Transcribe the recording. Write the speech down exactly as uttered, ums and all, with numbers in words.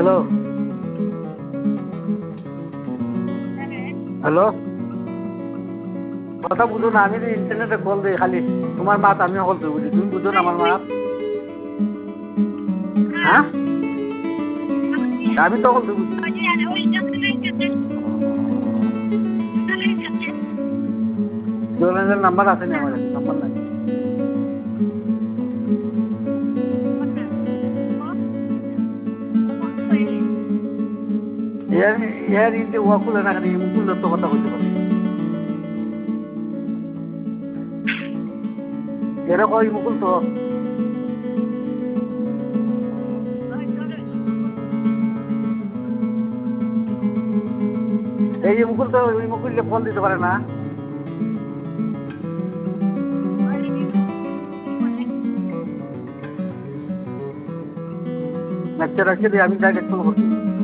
hello hello কথা বুঝো না আমি ইন্টারনেটে কল দিই খালি তোমার মাত আমি কল দিই বুঝি তুমি বুঝো না আমার মাত হ্যাঁ আমি তো কল দিই বুঝি জোরের নাম্বার আছে না আমার কাছে নাম্বার নাই এর এর ইন্টে ওয়াকুলে না খালি মুকুল তো কথা বলতে পারে এরা কই মুকুল তো এই মুকুল তো ওই মুকুলকে ফোন দিতে পারে না আচ্ছা রাখছি আমি ডাইরেক্ট ফোন করছি